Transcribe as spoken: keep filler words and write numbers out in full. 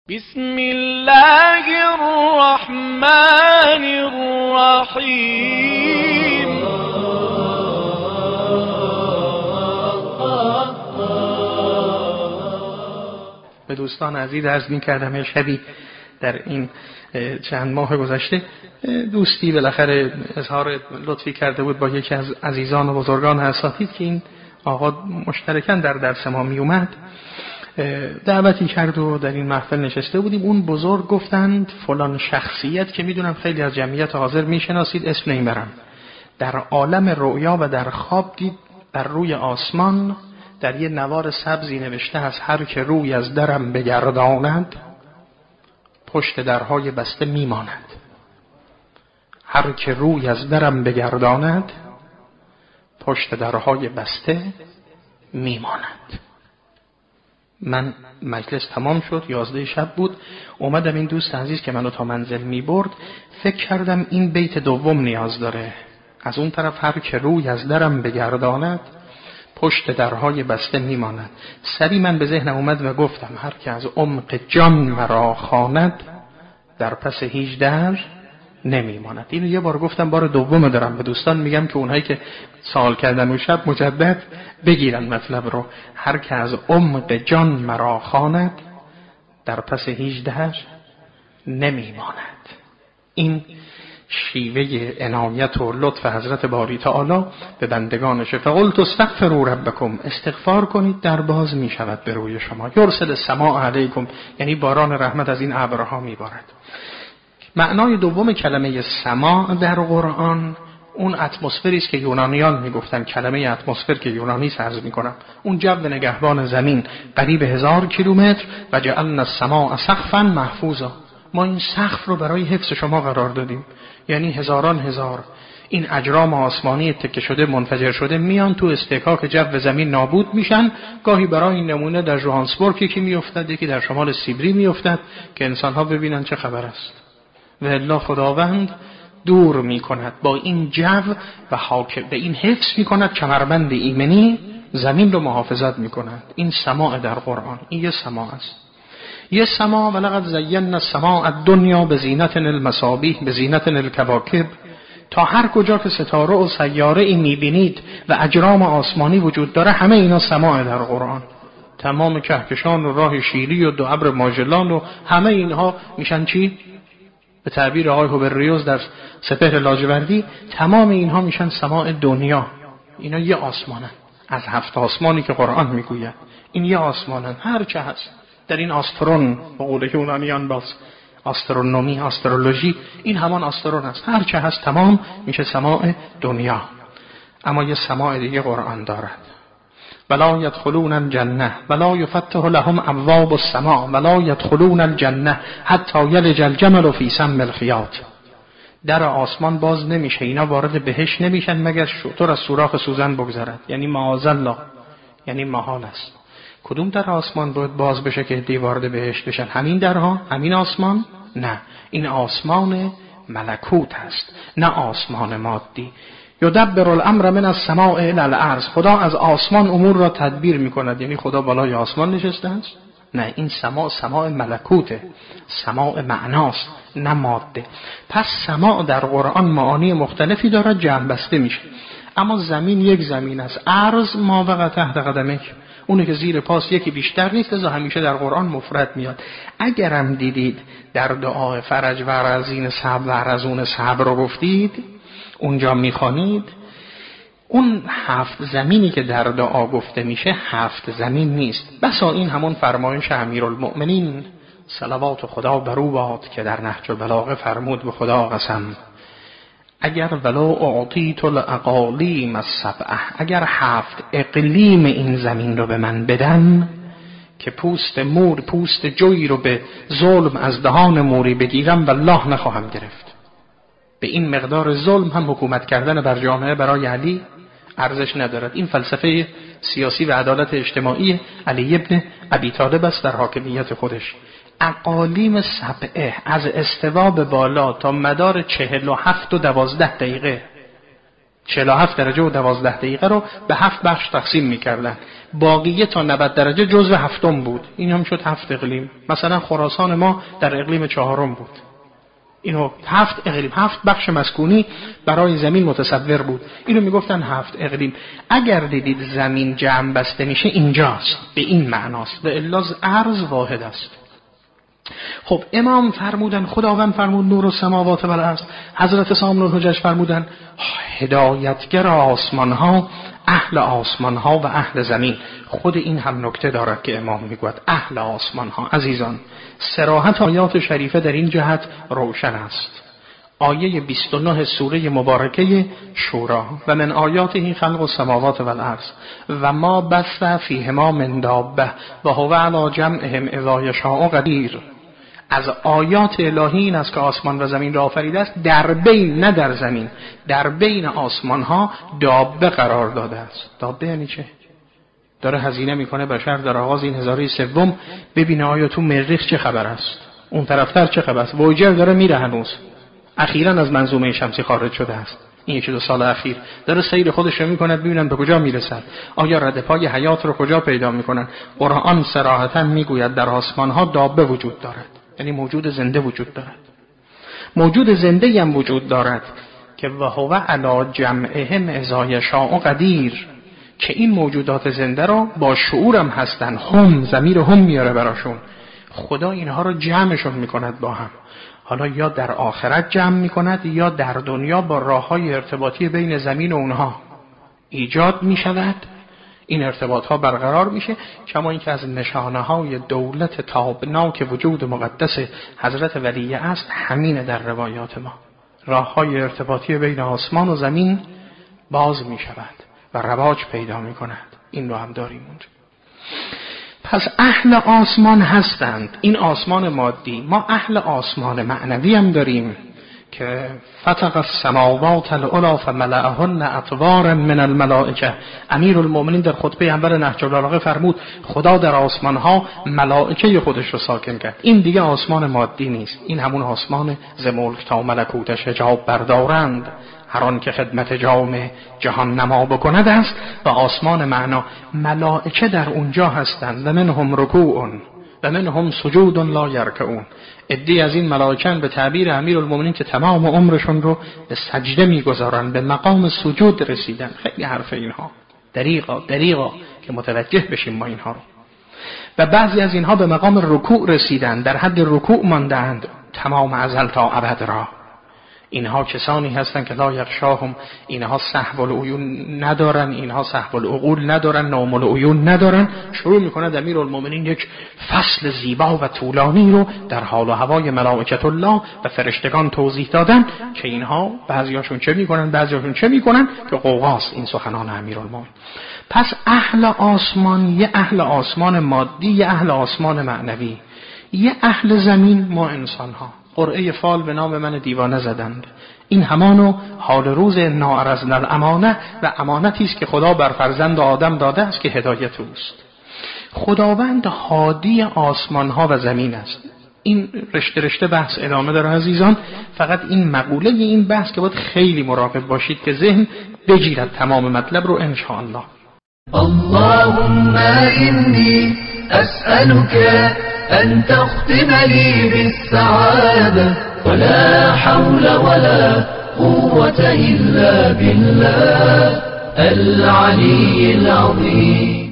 بسم الله الرحمن الرحیم. به دوستان عزیز عرض می کردم شبی در این چند ماه گذشته دوستی بالاخره اظهار لطفی کرده بود با یکی از عزیزان و بزرگان اساتید که این آقا مشترکاً در درس ما می اومد، دعوتی کرد و در این محفل نشسته بودیم. اون بزرگ گفتند فلان شخصیت که میدونم خیلی از جمعیت حاضر میشناسید، اسم نمیبرم، در عالم رؤیا و در خواب دید بر روی آسمان در یه نوار سبزی نوشته است هر که روی از درم بگرداند پشت درهای بسته میماند. هر که روی از درم بگرداند پشت درهای بسته میماند. من مجلس تمام شد، یازده شب بود، اومدم این دوست عزیز که منو تا منزل می برد فکر کردم این بیت دوم نیاز داره. از اون طرف هر که روی از درم بگرداند پشت درهای بسته میماند. سری من به ذهنم اومد و گفتم هر که از عمق جان مرا خواند در پس هیچ در نمیماند. اینو یه بار گفتم، بار دوم دارم به دوستان میگم که اونهایی که سوال کردن اون شب مجدد بگیرن مطلب رو. هر که از عمق جان مرا خواند در پس هیچ در نمیماند. این شیوه عنایت و لطف حضرت باری تعالی به بندگانشه. فقلت استغفروا ربکم، استغفار کنید در باز می شود به روی شما. یرسل السماء علیکم، یعنی باران رحمت از این ابرها می بارد. معنای دوم کلمه سما در قرآن اون اتمسفری است که یونانیان میگفتن. کلمه اتمسفر که یونانی عرض میکنم، اون جو نگهبان زمین قریب هزار کیلومتر. و جعلنا السماء سقفا محفوظا، ما این سقف رو برای حفظ شما قرار دادیم. یعنی هزاران هزار این اجرام آسمانی تکه شده منفجر شده میان تو استکاک جو زمین نابود میشن. گاهی برای این نمونه در جوهانسبورگ یکی میافتد، یکی در شمال سیبری میافتد که انسان‌ها ببینن چه خبر است. و الا خداوند دور میکند با این جو و حاکم به این حفظ میکند، کمربند ایمنی زمین رو محافظت میکند. این سماع در قرآن، این یه سماع است. یه سماع ولقد زینا السماء الدنیا بزینت المصابیح بزینت الکواکب. تا هر کجا که ستاره و سیاره ای میبینید و اجرام آسمانی وجود داره، همه اینا سماع در قرآن. تمام کهکشان و راه شیری و دو ابر ماجلان و همه اینها میشن چی؟ به تعبیر آقای هوبریوس در سپهر لاجوردی، تمام اینها میشن سماع دنیا. اینا یه آسمانن از هفت آسمانی که قرآن میگوید. این یه آسمانن، هر چه هست در این آسترون، به قول یونانیان باز آسترونومی، آسترولوژی، این همان آسترون است. هر چه هست تمام میشه سماع دنیا. اما یه سماع دیگه قرآن دارد. ولا يدخلون الجنه ولا يفتح لهم ابواب السماء ولا يدخلون الجنه حتى يلج الجمل في سم الخياط. در آسمان باز نمیشه، اینا وارد بهشت نمیشن مگر شتر از سوراخ سوزن بگذرد. یعنی معاذالله، یعنی محال است. کدوم در آسمان باید باز بشه که دی وارد بهشت بشن؟ همین درها، همین آسمان؟ نه، این آسمان ملکوت است، نه آسمان مادی. یدبر الامر من السماء الی الارض، خدا از آسمان امور را تدبیر میکند. یعنی خدا بالای آسمان نشسته است؟ نه، این سماع سماع ملکوته، سماع معناست نه ماده. پس سماع در قرآن معانی مختلفی دارد، جمع بسته میشه. اما زمین یک زمین است، ارض ما وقع تحت قدمک، اونه که زیر پاس یکی بیشتر نیست، لذا همیشه در قرآن مفرد میاد. اگرم دیدید در دعای فرج و رزین صبر و رزون صبر رو گفتید، اونجا میخوانید اون هفت زمینی که در دعا گفته میشه هفت زمین نیست. بسا این همون فرمایش امیرالمؤمنین صلوات خدا بر او باد که در نهج البلاغه فرمود به خدا قسم اگر ولو اعطیت الاقالیم السبعه، اگر هفت اقلیم این زمین رو به من بدن که پوست مور پوست جوی رو به ظلم از دهان موری بگیرم، والله نخواهم گرفت. به این مقدار ظلم هم حکومت کردن بر جامعه برای علی ارزش ندارد. این فلسفه سیاسی و عدالت اجتماعی علی ابن ابی طالب است در حاکمیت خودش. اقالیم سبعه از استوا به بالا تا مدار چهل و هفت و دوازده دقیقه چهل و هفت درجه و دوازده دقیقه رو به هفت بخش تقسیم میکردن، باقیه تا نود درجه جزو هفتم بود، این هم شد هفت اقلیم. مثلا خراسان ما در اقلیم چهارم بود، اینو هفت اقلیم، هفت بخش مسکونی برای زمین متصور بود، اینو میگفتن هفت اقلیم. اگر دیدید زمین جمع بسته میشه اینجاست، به این معناست، و الا ارض واحد است. خب امام فرمودن، خداوند فرمود نور السماوات و الارض، حضرت سامن الحجج فرمودن هدایتگر آسمان ها اهل آسمان ها و اهل زمین. خود این هم نکته دارد که امام میگوید اهل آسمان ها. عزیزان، صراحت آیات شریفه در این جهت روشن است. آیه بیست و نه سوره مبارکه شورا: و من آیاته خلق السماوات و الارض و ما بث فیهما من دابه و هو علی جمعهم اذا یشاء قدیر. از آیات الهی این است که آسمان و زمین را آفریده است، در بین، نه در زمین، در بین آسمان ها دابه قرار داده است. دابه یعنی چه؟ داره هزینه میکنه بشر در آغاز این هزاره سوم ببینه آیا تو مریخ چه خبر است، اون طرفتر چه خبر است. وویجر داره میره، هنوز اخیراً از منظومه شمسی خارج شده است، این یکی دو سال اخیر داره سیر خودش رو میکنه ببینن به کجا میرسد، آیا رد پای حیات رو کجا پیدا میکنن. قرآن صراحتاً میگوید در آسمان ها دابه وجود دارد، یعنی موجود زنده وجود دارد. موجود زنده هم وجود دارد که و هو علی جمعهم اذا یشاء قدیر، که این موجودات زنده را با شعورم هستن، هم، ضمیر هم میاره براشون. خدا اینها رو جمعشون میکند با هم، حالا یا در آخرت جمع میکند یا در دنیا با راههای ارتباطی بین زمین و اونها ایجاد میشود، این ارتباط ها برقرار میشه. کما اینکه از نشانه های دولت تابناک وجود مقدس حضرت ولیه است، همینه در روایات ما، راه های ارتباطی بین آسمان و زمین باز میشود و رواج پیدا میکند. این رو هم داریم اونجا. پس اهل آسمان هستند، این آسمان مادی. ما اهل آسمان معنوی هم داریم که فتق السماوات العلی فملأهن اطوارا من الملائکه. امیرالمومنین در خطبه اول نهج البلاغه فرمود خدا در آسمان ها ملائکه خودش رو ساکن کرد. این دیگه آسمان مادی نیست، این همون آسمان ز ملک تا ملکوتش حجاب بردارند، هر آن که خدمت جام جهان نما بکند است. و آسمان معنا، ملائکه در اونجا هستند. و منهم رکوع و منهم سجود لا یرکعون. عده‌ای از این ملائکه به تعبیر امیرالمومنین که تمام عمرشون رو به سجده میگذارن، به مقام سجود رسیدن. خیلی حرف اینها دریغا دریغا که متوجه بشیم ما اینها رو. و بعضی از اینها به مقام رکوع رسیدن، در حد رکوع ماندند تمام ازل تا ابد را. اینها کسانی هستند که لا یغشاهم، اینها سهو العیون ندارن، اینها سهو العقول ندارن، نوم العیون ندارن. شروع میکنه امیرالمومنین یک فصل زیبا و طولانی رو در حال و هوای ملائکه الله و فرشتگان توضیح دادن که اینها بعضیاشون چه میکنن بعضیاشون چه میکنن، که قوقاست این سخنان امیرالمومنین. پس اهل آسمان، یه اهل آسمان مادی، یه اهل آسمان معنوی، یه اهل زمین ما انسان ها. قرعه فال به نام من دیوانه زدند. این همانو حال روز انا عرضنا الامانه، و امانتی است که خدا بر فرزند آدم داده است که هدایت اوست. خداوند هادی آسمان ها و زمین است. این رشته رشته بحث ادامه داره عزیزان، فقط این مقوله این بحث که باید خیلی مراقب باشید که ذهن بگیرد تمام مطلب رو ان شاء الله. اللهم إني أسألك أن تختم لي بالسعادة ولا حول ولا قوة إلا بالله العلي العظيم.